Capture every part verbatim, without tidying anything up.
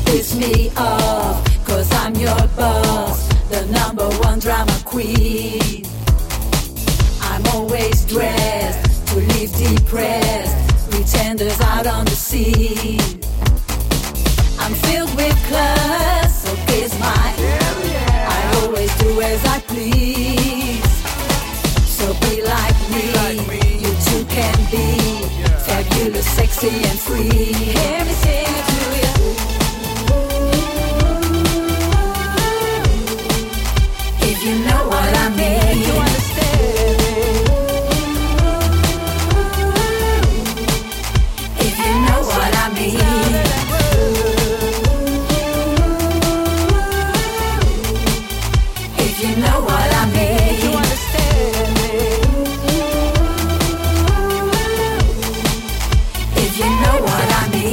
piss me off, cause I'm your boss, the number one drama queen. I'm always dressed to live depressed, pretenders out on the scene. I'm filled with class, so kiss my I always do as I please. So be like me, you too can be fabulous, sexy and free. Hear me sing it to you. If you know what I mean, you understand. If you know what I mean. If you know what I mean, you understand. If you know what I mean.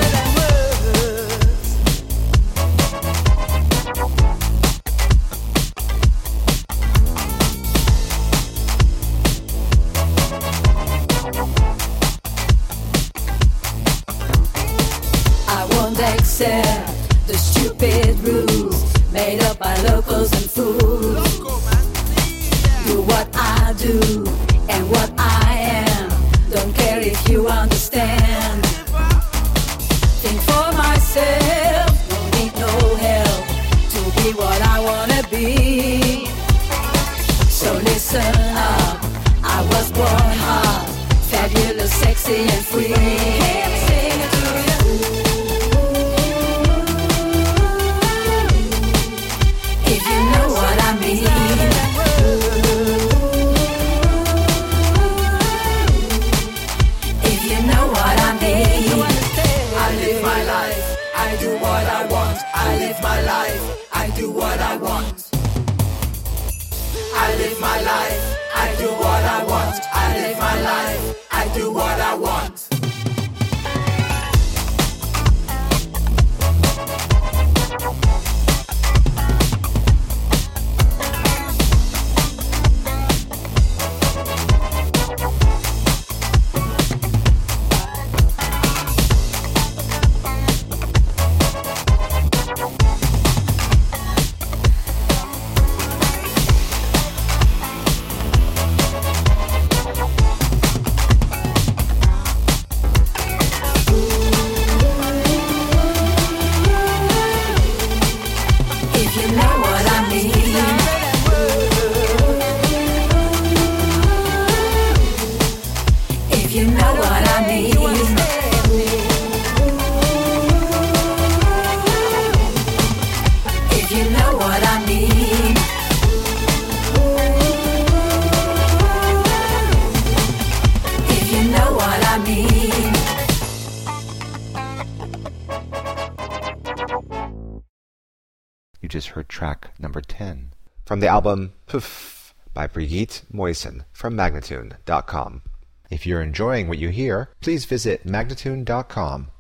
I won't accept the stupid rules made up by locals and fools. Do what I do and what I am. Don't care if you understand. Think for myself, don't need no help to be what I wanna be. So listen up, I was born hot, fabulous, sexy and free. Hear me sing it to you. If you know what I mean. If you know what I mean. I live my life, I do what I want. I live my life, I do what I want. I live my life, I do what I want. I live my life, I do what I want. If you know what I mean. If you know what I mean. If you know what I mean. If you know what I mean. You just heard track number ten from the album Poof by Brigitte Moisen from Magnatune dot com. If you're enjoying what you hear, please visit Magnatune dot com